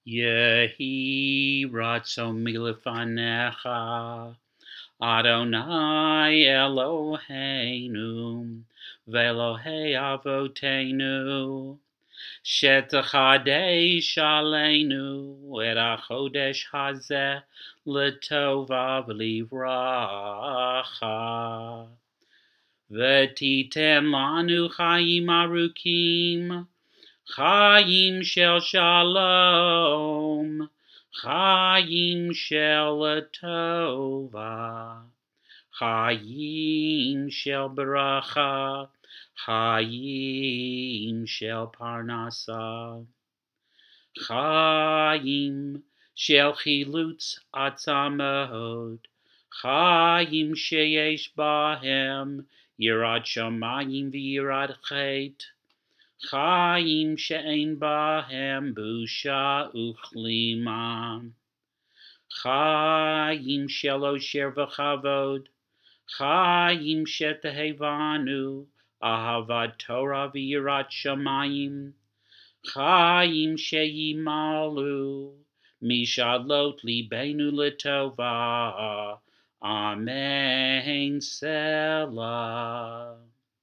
Yehi ratzon milefanecha, Adonai Eloheinu, Ve'Elohei Avotenu, Shetachadesh Aleinu, Et HaChodesh Hazeh, L'Tova V'Livracha, V'Titen Lanu Chaim Arukim, Chaim shel shalom, Chaim shel tova, Chaim shel beracha, Chaim shel parnasa, Chaim shel chilutz atzamot, Chaim sheyesh bahem, Yirat shamayim v'yirat chet, Chaim she'ein bahem busha uchlima, Chaim shel osher v'chavod, Chaim shetehevanu, Ahavat Torah v'yirat shamayim, Chaim sheyimalu, Mishalot libenu letova, Amen Selah.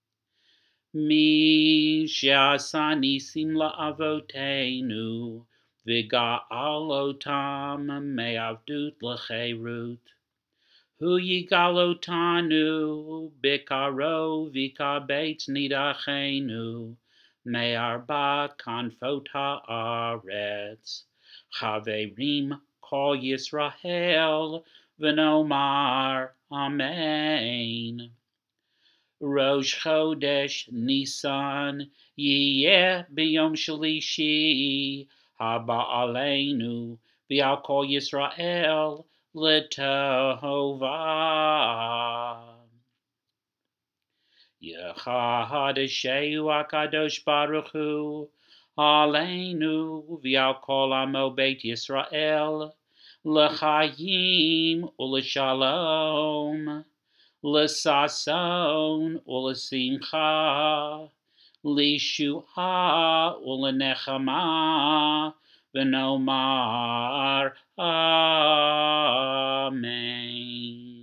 Mi she'asa nisim la'avotenu, v'ga'al otam me'avdut l'cherut. Hu yigal otanu, b'karo v'kabetz nidachenu, me'arba kanfot ha'aretz. Chaverim kol Yisrael, v'nomar Amen. Rosh Chodesh Nisan Yeh B'Yom Shlishi Haba Aleinu V'Al Kol Yisrael L'Tova. Yechadasheu HaKadosh Baruch Hu Aleinu V'Al Kol Amo Beit Yisrael L'Chaim U'L'Shalom, L'sason u'l'simcha, L'shu'a u'l'nechama, V'nomar Amen.